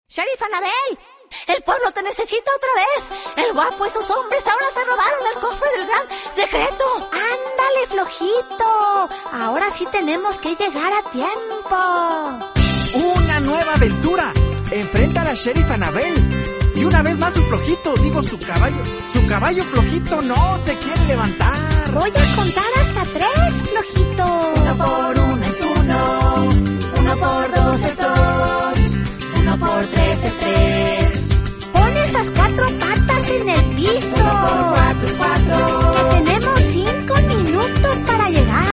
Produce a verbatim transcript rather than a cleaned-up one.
Sheriff Anabel, el pueblo te necesita otra vez. El guapo y sus hombres ahora se robaron el cofre del gran secreto. Ándale, flojito. Ahora sí tenemos que llegar a tiempo. Una nueva aventura. Enfrenta a la Sheriff Anabel. Y una vez más su flojito, digo su caballo. Su caballo flojito no se quiere levantar. Voy a contar hasta tres, flojito. Uno por uno es uno. Uno por dos es dos.